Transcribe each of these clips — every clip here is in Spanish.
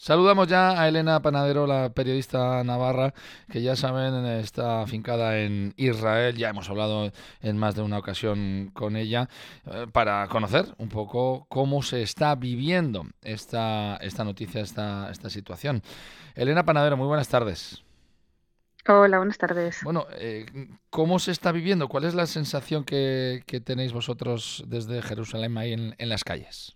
Saludamos ya a Elena Panadero, la periodista navarra, que ya saben está afincada en Israel. Ya hemos hablado en más de una ocasión con ella para conocer un poco cómo se está viviendo esta noticia, esta situación. Elena Panadero, muy buenas tardes. Hola, buenas tardes. Bueno, ¿cómo se está viviendo? ¿Cuál es la sensación que tenéis vosotros desde Jerusalén ahí en las calles?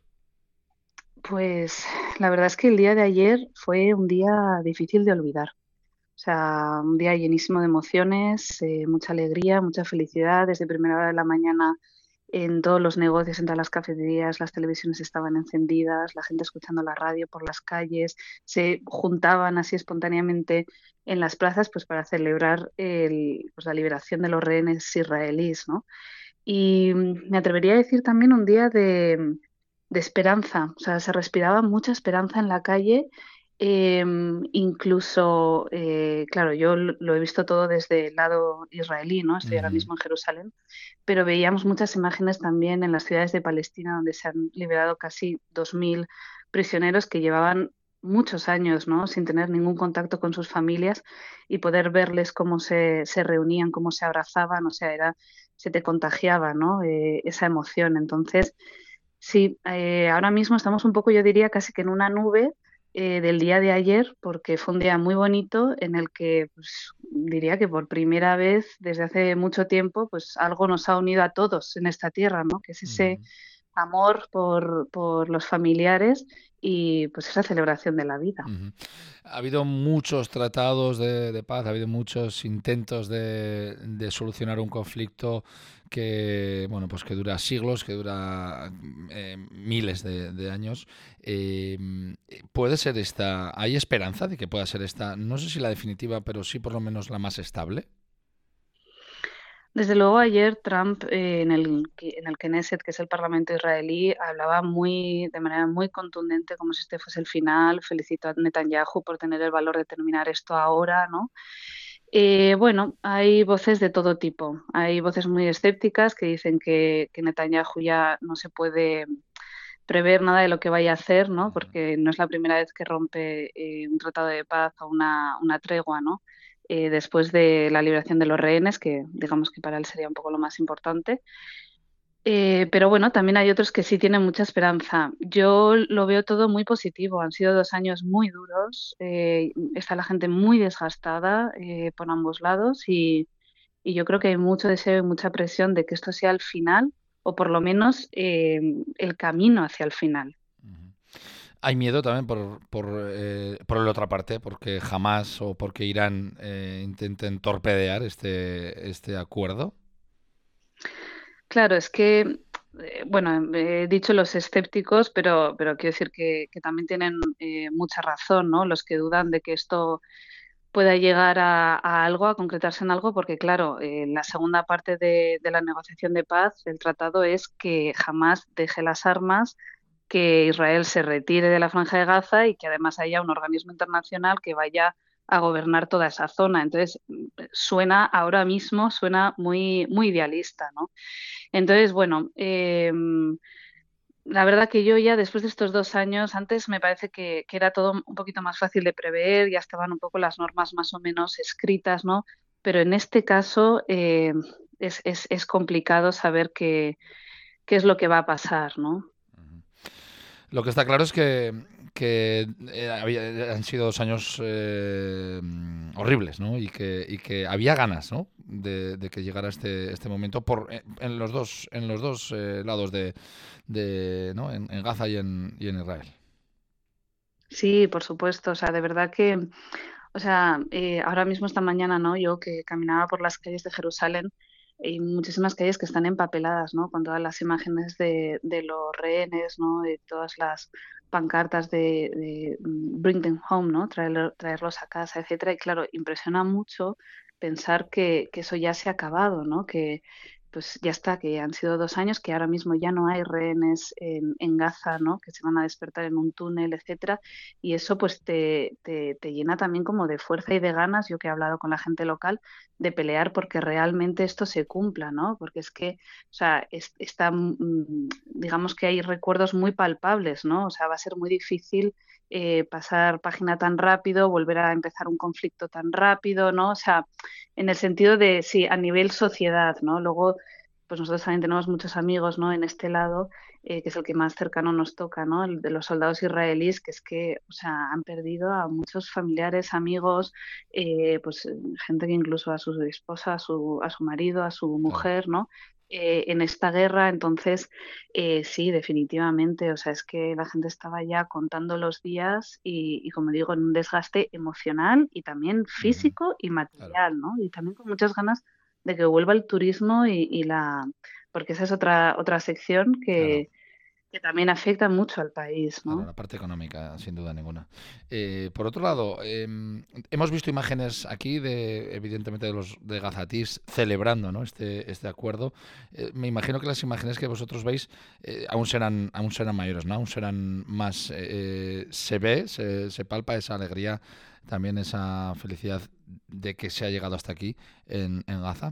Pues la verdad es que el día de ayer fue un día difícil de olvidar. O sea, un día llenísimo de emociones, mucha alegría, mucha felicidad. Desde primera hora de la mañana en todos los negocios, en todas las cafeterías, las televisiones estaban encendidas, la gente escuchando la radio por las calles, se juntaban así espontáneamente en las plazas pues para celebrar pues, la liberación de los rehenes israelíes, ¿no? Y me atrevería a decir también un día de esperanza, o sea, se respiraba mucha esperanza en la calle, incluso, claro, yo lo he visto todo desde el lado israelí, ¿no? Estoy ahora Ujú. mismo en Jerusalén, pero veíamos muchas imágenes también en las ciudades de Palestina, donde se han liberado casi 2.000 prisioneros que llevaban muchos años, ¿no? Sin tener ningún contacto con sus familias y poder verles cómo se reunían, cómo se abrazaban, o sea, se te contagiaba, ¿no? Esa emoción. Entonces, sí, ahora mismo estamos un poco, yo diría, casi que en una nube del día de ayer, porque fue un día muy bonito en el que, pues, diría que por primera vez desde hace mucho tiempo, pues algo nos ha unido a todos en esta tierra, ¿no? Que es ese Ujú. amor por los familiares y pues esa celebración de la vida. Ujú. Ha habido muchos tratados de paz, ha habido muchos intentos de solucionar un conflicto que, bueno, pues que dura siglos, que dura miles de años. Eh, ¿Puede ser esta? ¿Hay esperanza de que pueda ser esta? No sé si la definitiva, pero sí por lo menos la más estable. Desde luego ayer Trump en el Knesset, que es el Parlamento israelí, hablaba de manera muy contundente como si este fuese el final, felicitó a Netanyahu por tener el valor de terminar esto ahora, ¿no? Bueno, hay voces de todo tipo. Hay voces muy escépticas que dicen que Netanyahu ya no se puede prever nada de lo que vaya a hacer, ¿no? Porque no es la primera vez que rompe un tratado de paz o una tregua, ¿no? Después de la liberación de los rehenes, que digamos que para él sería un poco lo más importante. Pero bueno, también hay otros que sí tienen mucha esperanza. Yo lo veo todo muy positivo. Han sido 2 años muy duros. Está la gente muy desgastada por ambos lados y yo creo que hay mucho deseo y mucha presión de que esto sea el final o por lo menos el camino hacia el final. Hay miedo también por la otra parte, porque jamás o porque Irán intenten torpedear este acuerdo. Claro, es que, bueno, he dicho los escépticos, pero quiero decir que también tienen mucha razón, ¿no? Los que dudan de que esto pueda llegar a algo, a concretarse en algo, porque claro, la segunda parte de la negociación de paz, el tratado es que jamás deje las armas, que Israel se retire de la Franja de Gaza y que además haya un organismo internacional que vaya a gobernar toda esa zona. Entonces, suena ahora mismo, suena muy, muy idealista, ¿no? Entonces, bueno, la verdad que yo ya después de estos 2 años, antes me parece que era todo un poquito más fácil de prever, ya estaban un poco las normas más o menos escritas, ¿no? Pero en este caso es complicado saber qué es lo que va a pasar, ¿no? Lo que está claro es que han sido 2 años horribles, ¿no? Y que había ganas, ¿no? De que llegara este momento en los dos lados ¿no? En Gaza y en Israel. Sí, por supuesto, o sea, de verdad que, o sea, ahora mismo esta mañana, ¿no? Yo que caminaba por las calles de Jerusalén, hay muchísimas calles que están empapeladas, ¿no? Con todas las imágenes de los rehenes, ¿no? De todas las pancartas de Bring them home, ¿no? Traerlos a casa, etcétera. Y claro, impresiona mucho pensar que eso ya se ha acabado, ¿no? Que pues ya está, que han sido 2 años, que ahora mismo ya no hay rehenes en Gaza, ¿no? Que se van a despertar en un túnel, etcétera. Y eso pues te llena también como de fuerza y de ganas, yo que he hablado con la gente local, de pelear porque realmente esto se cumpla, ¿no? Porque es que, o sea, digamos que hay recuerdos muy palpables, ¿no? O sea, va a ser muy difícil pasar página tan rápido, volver a empezar un conflicto tan rápido, ¿no? O sea, en el sentido de, sí, a nivel sociedad, ¿no? Luego, pues nosotros también tenemos muchos amigos, ¿no? En este lado, que es el que más cercano nos toca, ¿no? El de los soldados israelíes, que es que, o sea, han perdido a muchos familiares, amigos, pues gente que incluso a su esposa, a su marido, a su Claro. mujer, ¿no? En esta guerra, entonces, sí, definitivamente, o sea, es que la gente estaba ya contando los días y como digo, en un desgaste emocional y también Ujú. físico y Claro, material, ¿no? Y también con muchas ganas de que vuelva el turismo porque esa es otra sección claro. que también afecta mucho al país, Claro, ¿no? la parte económica, sin duda ninguna. Por otro lado, hemos visto imágenes aquí de, evidentemente, de los de Gazatís celebrando, ¿no? este acuerdo. Me imagino que las imágenes que vosotros veis aún serán mayores, ¿no? Aún serán más. Se ve, se palpa esa alegría, también esa felicidad de que se ha llegado hasta aquí en Gaza.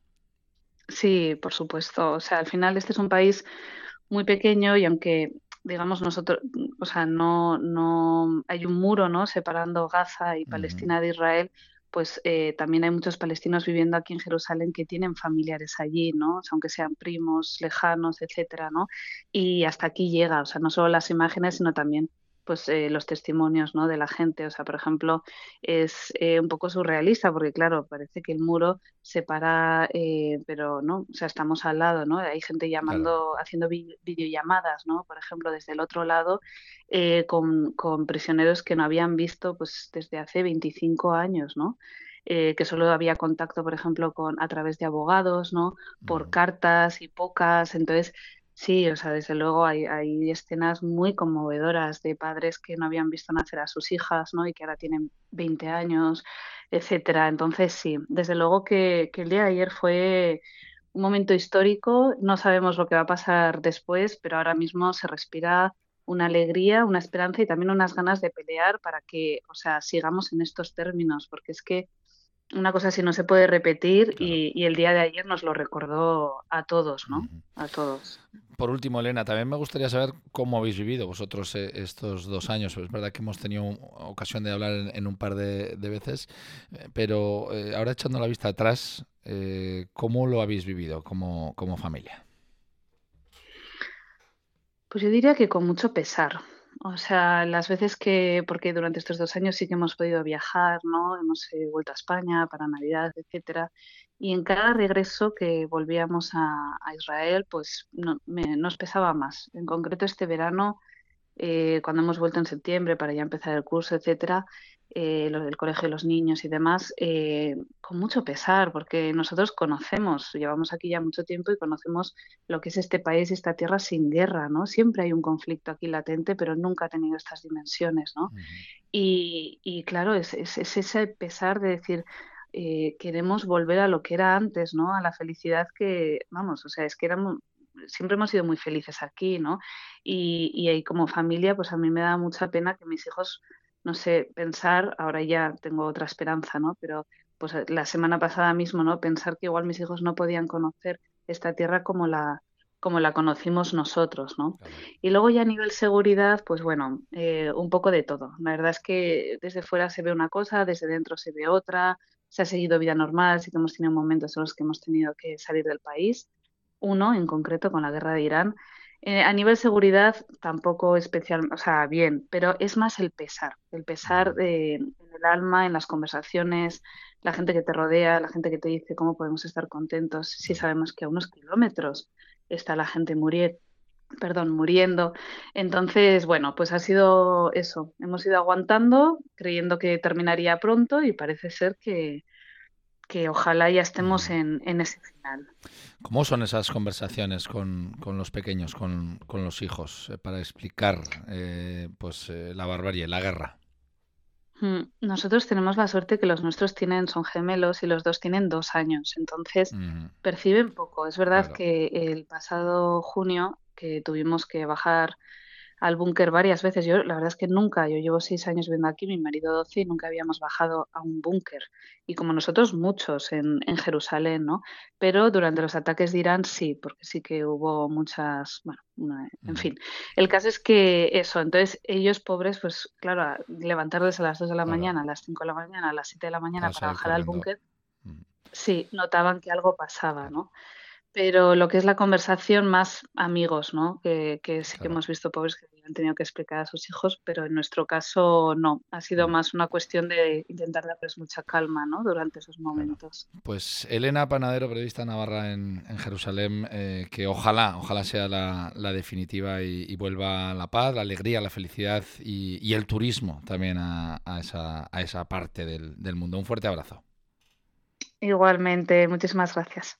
Sí, por supuesto. O sea, al final este es un país muy pequeño y aunque digamos nosotros, o sea, no hay un muro, ¿no? Separando Gaza y Ujú. Palestina de Israel, pues también hay muchos palestinos viviendo aquí en Jerusalén que tienen familiares allí, ¿no? O sea, aunque sean primos, lejanos, etcétera, ¿no? Y hasta aquí llega, o sea, no solo las imágenes, sino también pues los testimonios, ¿no? De la gente. O sea, por ejemplo, es un poco surrealista porque, claro, parece que el muro separa, pero no, o sea, estamos al lado, ¿no? Hay gente Claro. llamando, haciendo videollamadas, ¿no? Por ejemplo, desde el otro lado, con prisioneros que no habían visto, pues, desde hace 25 años, ¿no? Que solo había contacto, por ejemplo, a través de abogados, ¿no? Por Ujú. cartas y pocas. Entonces, sí, o sea, desde luego hay escenas muy conmovedoras de padres que no habían visto nacer a sus hijas, ¿no? Y que ahora tienen 20 años, etcétera. Entonces, sí, desde luego que el día de ayer fue un momento histórico. No sabemos lo que va a pasar después, pero ahora mismo se respira una alegría, una esperanza y también unas ganas de pelear para que, o sea, sigamos en estos términos, porque es que una cosa así no se puede repetir Claro. y el día de ayer nos lo recordó a todos, ¿no? Ujú. A todos. Por último, Elena, también me gustaría saber cómo habéis vivido vosotros estos 2 años. Es verdad que hemos tenido ocasión de hablar en un par de veces, pero ahora echando la vista atrás, ¿cómo lo habéis vivido como familia? Pues yo diría que con mucho pesar. O sea, las veces porque durante estos 2 años sí que hemos podido viajar, ¿no? Hemos vuelto a España para Navidad, etcétera. Y en cada regreso que volvíamos a Israel, pues nos pesaba más. En concreto este verano cuando hemos vuelto en septiembre para ya empezar el curso, etcétera, lo del colegio de los niños y demás, con mucho pesar, porque nosotros conocemos, llevamos aquí ya mucho tiempo y conocemos lo que es este país y esta tierra sin guerra, ¿no? Siempre hay un conflicto aquí latente, pero nunca ha tenido estas dimensiones, ¿no? Ujú. Y claro, es ese pesar de decir, queremos volver a lo que era antes, ¿no? A la felicidad que, vamos, o sea, es que siempre hemos sido muy felices aquí, ¿no? Y ahí como familia, pues a mí me da mucha pena que mis hijos, no sé, pensar, ahora ya tengo otra esperanza, ¿no? Pero pues la semana pasada mismo, ¿no? Pensar que igual mis hijos no podían conocer esta tierra como la conocimos nosotros, ¿no? Claro. Y luego ya a nivel seguridad, pues bueno, un poco de todo. La verdad es que desde fuera se ve una cosa, desde dentro se ve otra, se ha seguido vida normal, sí que hemos tenido momentos en los que hemos tenido que salir del país, uno en concreto con la guerra de Irán. A nivel seguridad tampoco especial, o sea, bien, pero es más el pesar Ujú. en el alma, en las conversaciones, la gente que te rodea, la gente que te dice cómo podemos estar contentos si Claro. sabemos que a unos kilómetros está la gente muriendo. Entonces, bueno, pues ha sido eso. Hemos ido aguantando, creyendo que terminaría pronto y parece ser que ojalá ya estemos Ujú. en ese final. ¿Cómo son esas conversaciones con los pequeños, con los hijos, para explicar pues la barbarie, la guerra? Nosotros tenemos la suerte que los nuestros son gemelos y los dos tienen 2 años, entonces Ujú. perciben poco. Es verdad Claro. que el pasado junio, que tuvimos que bajar al búnker varias veces. Yo, la verdad es que nunca, yo llevo 6 años viviendo aquí, mi marido 12, y nunca habíamos bajado a un búnker. Y como nosotros, muchos en Jerusalén, ¿no? Pero durante los ataques de Irán sí, porque sí que hubo muchas, bueno, en Ujú. fin. El caso es que eso, entonces ellos pobres, pues claro, levantar desde las 2 de la Claro, mañana, a las 5 de la mañana, a las 7 de la mañana para para salir bajar al corriendo. búnker, Mm, sí, notaban que algo pasaba, claro, ¿no? Pero lo que es la conversación, más amigos, ¿no? Que sí que claro. hemos visto pobres que han tenido que explicar a sus hijos, pero en nuestro caso no. Ha sido Mm, más una cuestión de intentar darles mucha calma, ¿no? Durante esos claro. momentos. Pues Elena Panadero, periodista navarra en Jerusalén, que ojalá sea la definitiva y vuelva la paz, la alegría, la felicidad y el turismo también a esa parte del mundo. Un fuerte abrazo. Igualmente, muchísimas gracias.